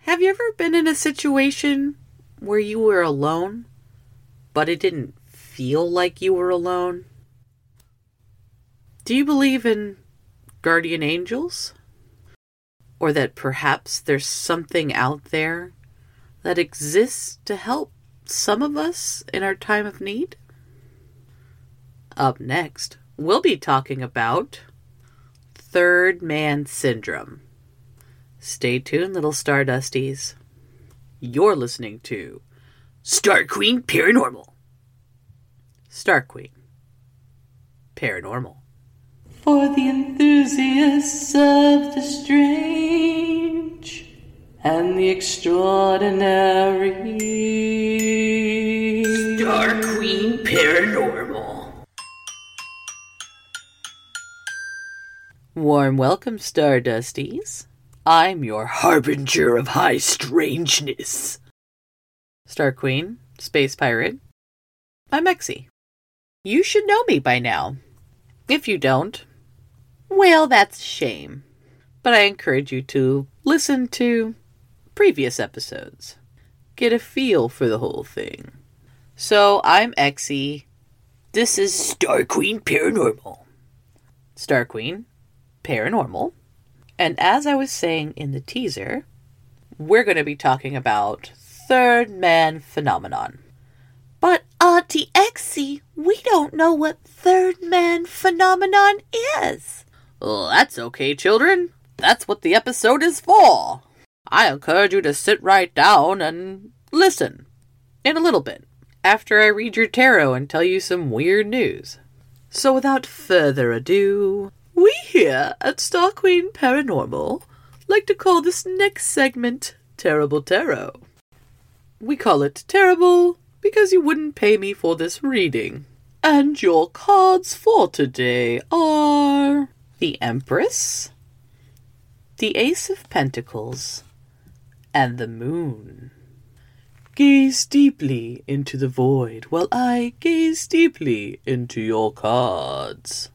Have you ever been in a situation where you were alone, but it didn't feel like you were alone? Do you believe in guardian angels? Or that perhaps there's something out there that exists to help some of us in our time of need? Up next, we'll be talking about Third Man Syndrome. Stay tuned, little Stardusties. You're listening to Star Queen Paranormal. Star Queen Paranormal. For the enthusiasts of the strange and the extraordinary. Star Queen Paranormal. Warm welcome, Stardusties. I'm your harbinger of high strangeness. Star Queen, Space Pirate. I'm Exie. You should know me by now. If you don't, well, that's a shame. But I encourage you to listen to previous episodes. Get a feel for the whole thing. So, I'm Exie. This is Star Queen Paranormal. Star Queen Paranormal. And as I was saying in the teaser, we're going to be talking about Third Man Phenomenon. But Auntie Exie, we don't know what Third Man Phenomenon is. Well, that's okay, children. That's what the episode is for. I encourage you to sit right down and listen in a little bit after I read your tarot and tell you some weird news. So without further ado, we here at Star Queen Paranormal like to call this next segment Terrible Tarot. We call it terrible because you wouldn't pay me for this reading. And your cards for today are the Empress, the Ace of Pentacles, and the Moon. Gaze deeply into the void while I gaze deeply into your cards.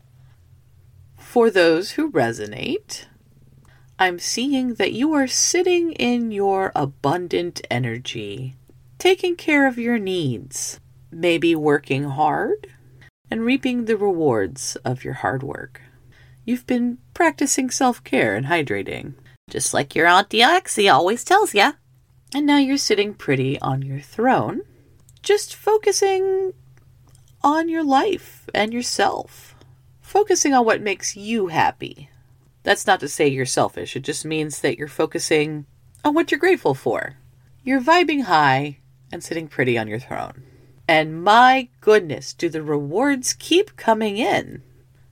For those who resonate, I'm seeing that you are sitting in your abundant energy, taking care of your needs, maybe working hard and reaping the rewards of your hard work. You've been practicing self-care and hydrating, just like your Auntie Exie always tells ya. And now you're sitting pretty on your throne, just focusing on your life and yourself. Focusing on what makes you happy. That's not to say you're selfish. It just means that you're focusing on what you're grateful for. You're vibing high and sitting pretty on your throne. And my goodness, do the rewards keep coming in.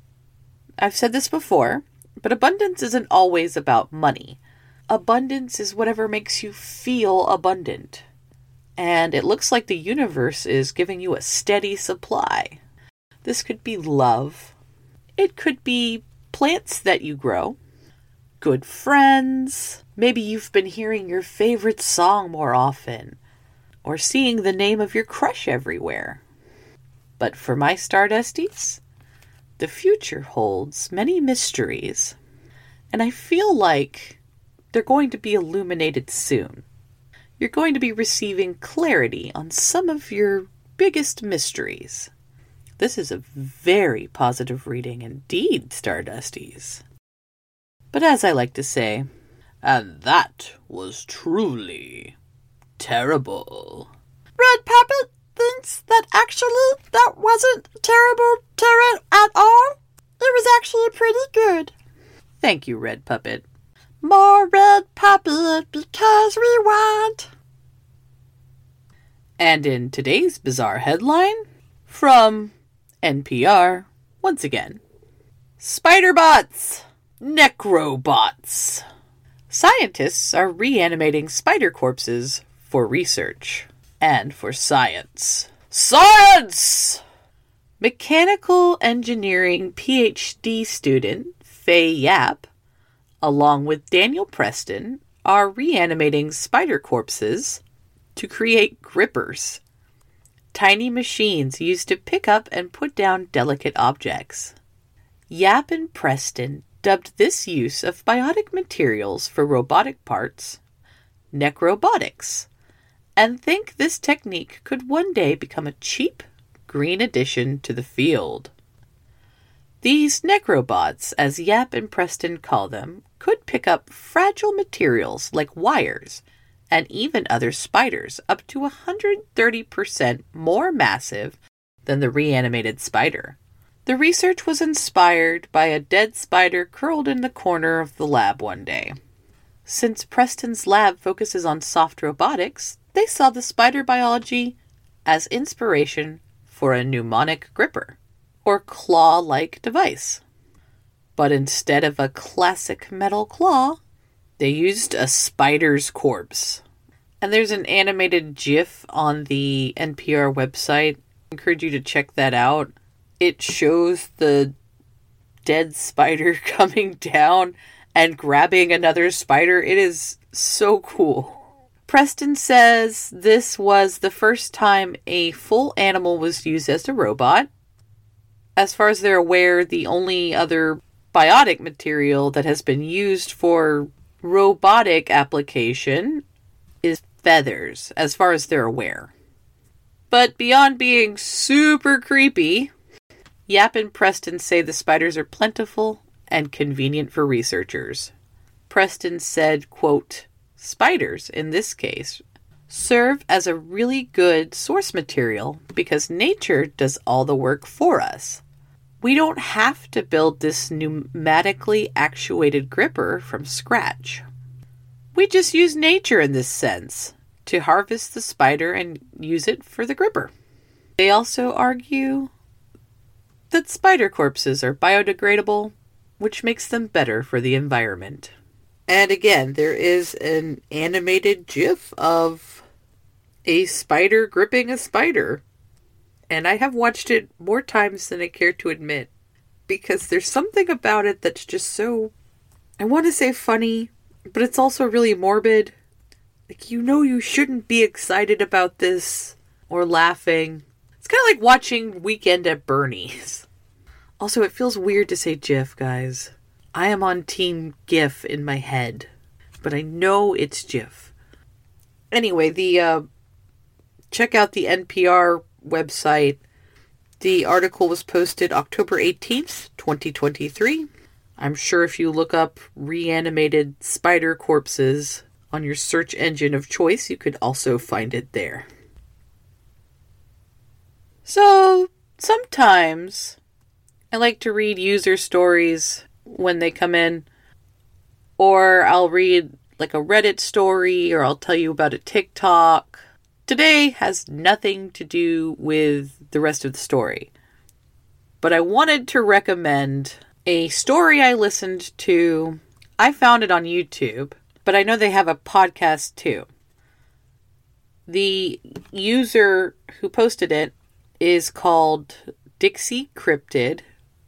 I've said this before, but abundance isn't always about money. Abundance is whatever makes you feel abundant. And it looks like the universe is giving you a steady supply. This could be love. It could be plants that you grow, good friends, maybe you've been hearing your favorite song more often, or seeing the name of your crush everywhere. But for my Stardusties, the future holds many mysteries, and I feel like they're going to be illuminated soon. You're going to be receiving clarity on some of your biggest mysteries. This is a very positive reading indeed, Stardusties. But as I like to say, and that was truly terrible. Red Puppet thinks that actually that wasn't terrible tarot at all. It was actually pretty good. Thank you, Red Puppet. More Red Puppet because we want. And in today's bizarre headline, from NPR, once again, Spiderbots! Necrobots! Scientists are reanimating spider corpses for research and for science. Science! Mechanical engineering PhD student Faye Yap, along with Daniel Preston, are reanimating spider corpses to create grippers, tiny machines used to pick up and put down delicate objects. Yap and Preston dubbed this use of biotic materials for robotic parts necrobotics and think this technique could one day become a cheap, green addition to the field. These necrobots, as Yap and Preston call them, could pick up fragile materials like wires and even other spiders up to 130% more massive than the reanimated spider. The research was inspired by a dead spider curled in the corner of the lab one day. Since Preston's lab focuses on soft robotics, they saw the spider biology as inspiration for a mnemonic gripper, or claw-like device. But instead of a classic metal claw, they used a spider's corpse. And there's an animated GIF on the NPR website. I encourage you to check that out. It shows the dead spider coming down and grabbing another spider. It is so cool. Preston says this was the first time a full animal was used as a robot. As far as they're aware, the only other biotic material that has been used for robotic application is feathers, as far as they're aware. But beyond being super creepy, Yap and Preston say the spiders are plentiful and convenient for researchers. Preston said, quote, "Spiders, in this case, serve as a really good source material because nature does all the work for us. We don't have to build this pneumatically actuated gripper from scratch. We just use nature in this sense to harvest the spider and use it for the gripper." They also argue that spider corpses are biodegradable, which makes them better for the environment. And again, there is an animated GIF of a spider gripping a spider. And I have watched it more times than I care to admit, because there's something about it that's just so, I want to say funny, but it's also really morbid. Like, you shouldn't be excited about this or laughing. It's kind of like watching Weekend at Bernie's. Also, it feels weird to say GIF, guys. I am on Team GIF in my head, but I know it's GIF. Anyway, check out the NPR website. The article was posted October 18th, 2023. I'm sure if you look up reanimated spider corpses on your search engine of choice, you could also find it there. So, sometimes I like to read user stories when they come in, or I'll read like a Reddit story, or I'll tell you about a TikTok. Today has nothing to do with the rest of the story, but I wanted to recommend a story I listened to. I found it on YouTube, but I know they have a podcast too. The user who posted it is called Dixie Cryptid.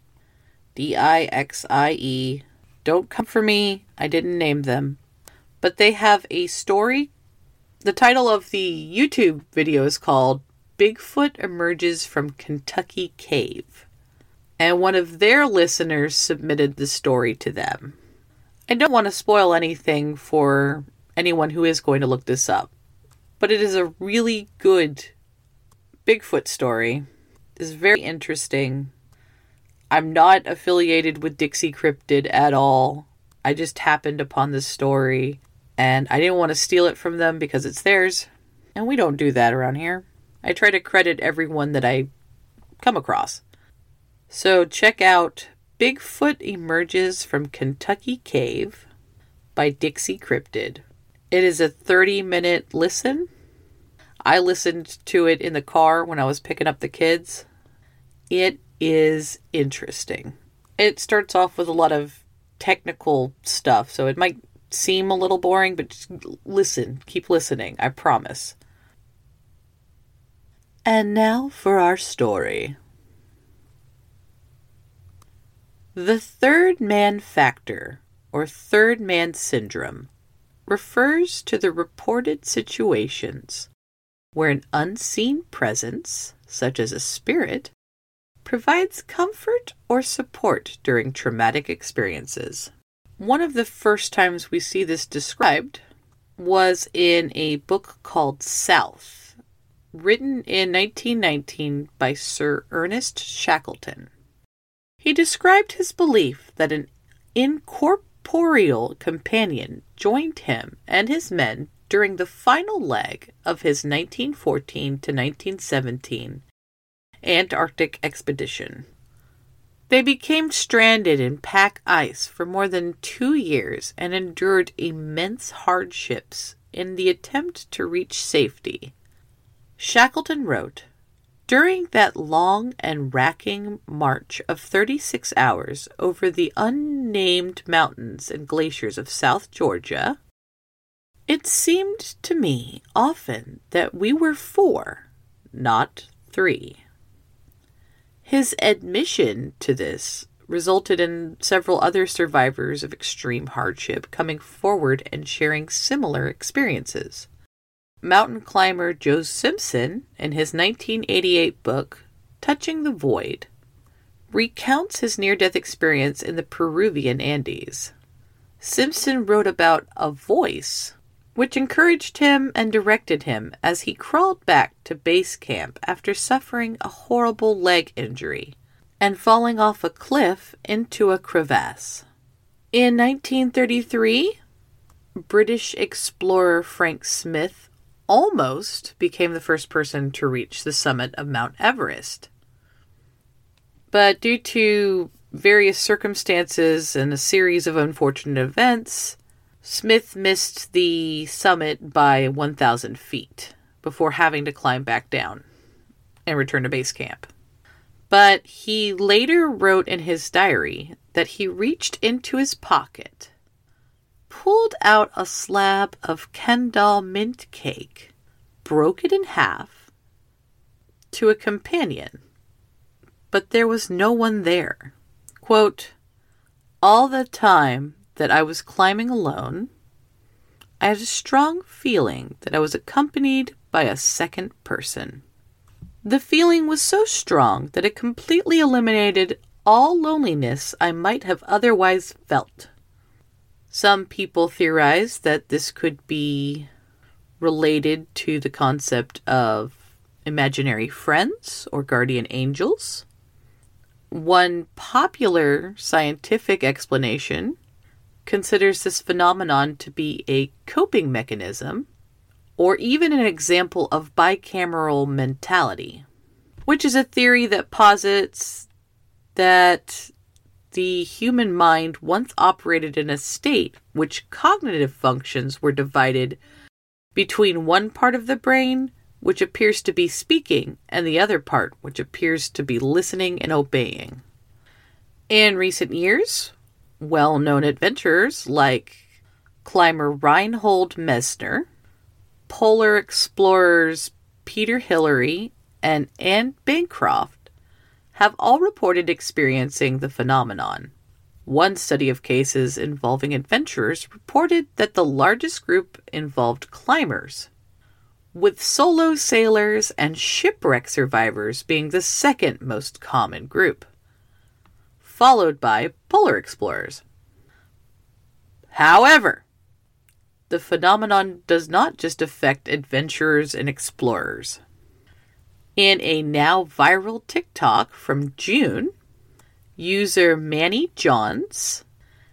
Dixie. Don't come for me. I didn't name them. But they have a story. The title of the YouTube video is called Bigfoot Emerges from Kentucky Cave. And one of their listeners submitted the story to them. I don't want to spoil anything for anyone who is going to look this up, but it is a really good Bigfoot story. It's very interesting. I'm not affiliated with Dixie Cryptid at all. I just happened upon this story, and I didn't want to steal it from them because it's theirs, and we don't do that around here. I try to credit everyone that I come across. So check out Bigfoot Emerges from Kentucky Cave by Dixie Cryptid. It is a 30-minute listen. I listened to it in the car when I was picking up the kids. It is interesting. It starts off with a lot of technical stuff, so it might seem a little boring, but just listen. Keep listening. I promise. And now for our story. The third man factor, or third man syndrome, refers to the reported situations where an unseen presence, such as a spirit, provides comfort or support during traumatic experiences. One of the first times we see this described was in a book called South, written in 1919 by Sir Ernest Shackleton. He described his belief that an incorporeal companion joined him and his men during the final leg of his 1914 to 1917 Antarctic expedition. They became stranded in pack ice for more than 2 years and endured immense hardships in the attempt to reach safety. Shackleton wrote, "During that long and racking march of 36 hours over the unnamed mountains and glaciers of South Georgia, it seemed to me often that we were 4, not 3. His admission to this resulted in several other survivors of extreme hardship coming forward and sharing similar experiences. Mountain climber Joe Simpson, in his 1988 book, Touching the Void, recounts his near-death experience in the Peruvian Andes. Simpson wrote about a voice which encouraged him and directed him as he crawled back to base camp after suffering a horrible leg injury and falling off a cliff into a crevasse. In 1933, British explorer Frank Smith almost became the first person to reach the summit of Mount Everest. But due to various circumstances and a series of unfortunate events, Smith missed the summit by 1,000 feet before having to climb back down and return to base camp. But he later wrote in his diary that he reached into his pocket, pulled out a slab of Kendal mint cake, broke it in half to a companion, but there was no one there. Quote, "All the time that I was climbing alone, I had a strong feeling that I was accompanied by a second person. The feeling was so strong that it completely eliminated all loneliness I might have otherwise felt. Some people theorize that this could be related to the concept of imaginary friends or guardian angels. One popular scientific explanation considers this phenomenon to be a coping mechanism or even an example of bicameral mentality, which is a theory that posits that the human mind once operated in a state which cognitive functions were divided between one part of the brain which appears to be speaking and the other part which appears to be listening and obeying. In recent years, well-known adventurers like climber Reinhold Messner, polar explorers Peter Hillary, and Anne Bancroft have all reported experiencing the phenomenon. One study of cases involving adventurers reported that the largest group involved climbers, with solo sailors and shipwreck survivors being the second most common group, followed by polar explorers. However, the phenomenon does not just affect adventurers and explorers. In a now viral TikTok from June, user Manny Johns,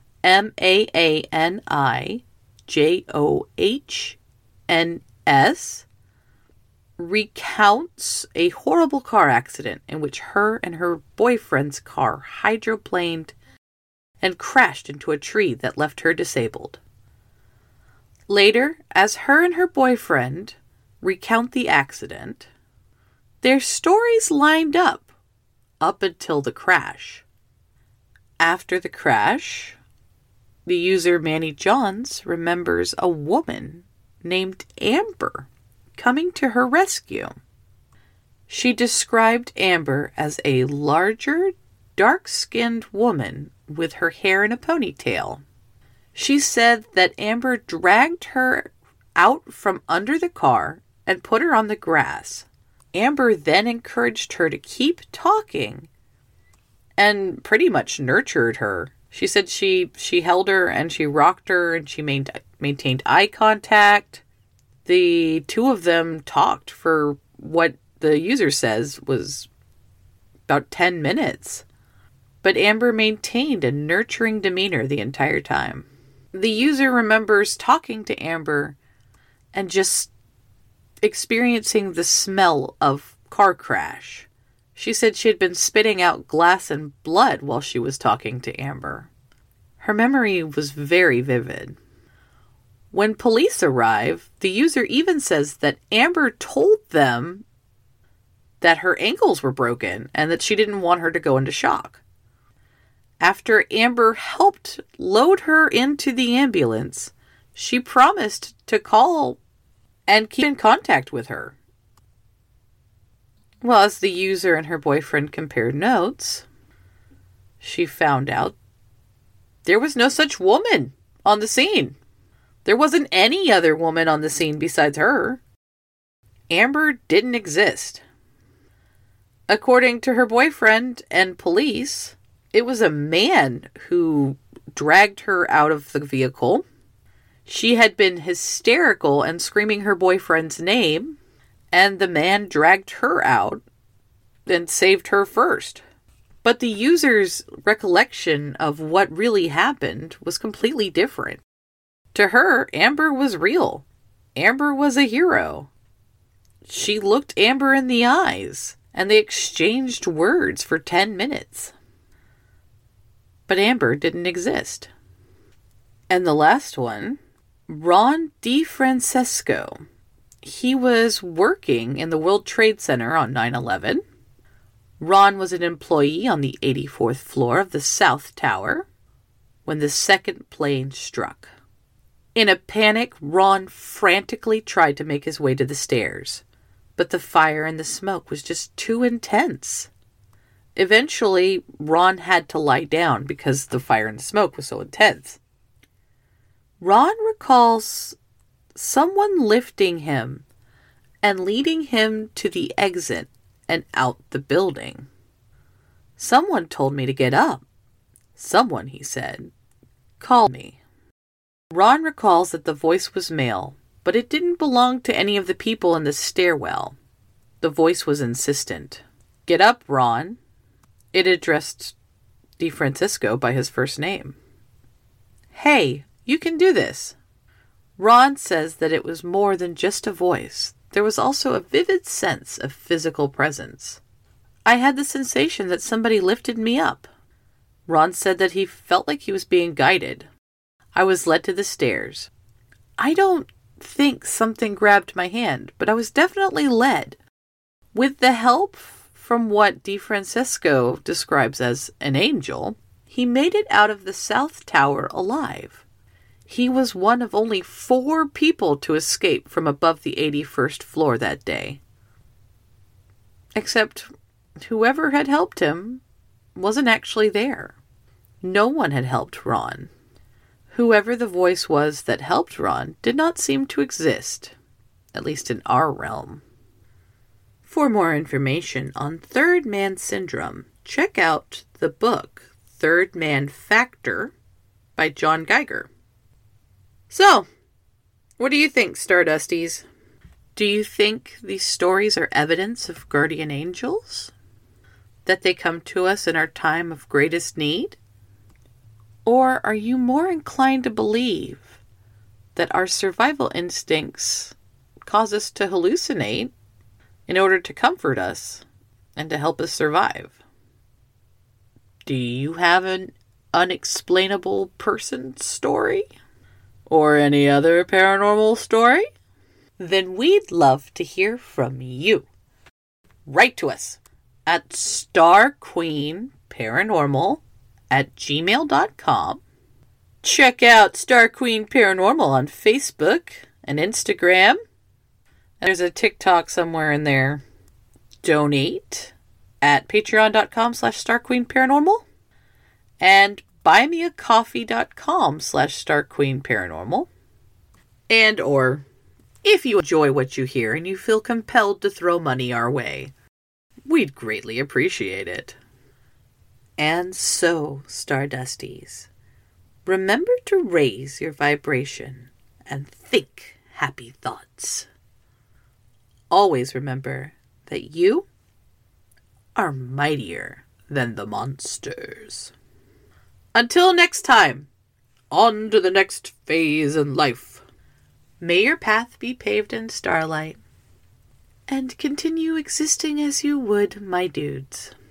MANIJOHNS, recounts a horrible car accident in which her and her boyfriend's car hydroplaned and crashed into a tree that left her disabled. Later, as her and her boyfriend recount the accident, their stories lined up until the crash. After the crash, the user Manny Johns remembers a woman named Amber coming to her rescue. She described Amber as a larger, dark-skinned woman with her hair in a ponytail. She said that Amber dragged her out from under the car and put her on the grass. Amber then encouraged her to keep talking and pretty much nurtured her. She said she held her and she rocked her and she maintained eye contact. The two of them talked for what the user says was about 10 minutes. But Amber maintained a nurturing demeanor the entire time. The user remembers talking to Amber and just experiencing the smell of car crash. She said she had been spitting out glass and blood while she was talking to Amber. Her memory was very vivid. When police arrive, the user even says that Amber told them that her ankles were broken and that she didn't want her to go into shock. After Amber helped load her into the ambulance, she promised to call and keep in contact with her. Well, as the user and her boyfriend compared notes, she found out there was no such woman on the scene. There wasn't any other woman on the scene besides her. Amber didn't exist. According to her boyfriend and police, it was a man who dragged her out of the vehicle. She had been hysterical and screaming her boyfriend's name, and the man dragged her out and saved her first. But the user's recollection of what really happened was completely different. To her, Amber was real. Amber was a hero. She looked Amber in the eyes, and they exchanged words for 10 minutes. But Amber didn't exist. And the last one, Ron DeFrancesco. He was working in the World Trade Center on 9/11. Ron was an employee on the 84th floor of the South Tower when the second plane struck. In a panic, Ron frantically tried to make his way to the stairs, but the fire and the smoke was just too intense. Eventually, Ron had to lie down because the fire and the smoke was so intense. Ron recalls someone lifting him and leading him to the exit and out the building. Someone told me to get up. Someone, he said, called me. Ron recalls that the voice was male, but it didn't belong to any of the people in the stairwell. The voice was insistent. Get up, Ron. It addressed DeFrancesco by his first name. Hey, you can do this. Ron says that it was more than just a voice. There was also a vivid sense of physical presence. I had the sensation that somebody lifted me up. Ron said that he felt like he was being guided. I was led to the stairs. I don't think something grabbed my hand, but I was definitely led. With the help from what DeFrancesco describes as an angel, he made it out of the South Tower alive. He was one of only 4 people to escape from above the 81st floor that day. Except whoever had helped him wasn't actually there. No one had helped Ron. Whoever the voice was that helped Ron did not seem to exist, at least in our realm. For more information on Third Man Syndrome, check out the book Third Man Factor by John Geiger. So, what do you think, Stardusties? Do you think these stories are evidence of guardian angels? That they come to us in our time of greatest need? Or are you more inclined to believe that our survival instincts cause us to hallucinate in order to comfort us and to help us survive? Do you have an unexplainable person story? Or any other paranormal story? Then we'd love to hear from you. Write to us at starqueenparanormal@gmail.com. Check out Star Queen Paranormal on Facebook and Instagram. There's a TikTok somewhere in there. Donate at patreon.com/starqueenparanormal and buymeacoffee.com/starqueenparanormal. And or, if you enjoy what you hear and you feel compelled to throw money our way, we'd greatly appreciate it. And so, Stardusties, remember to raise your vibration and think happy thoughts. Always remember that you are mightier than the monsters. Until next time, on to the next phase in life. May your path be paved in starlight, and continue existing as you would, my dudes.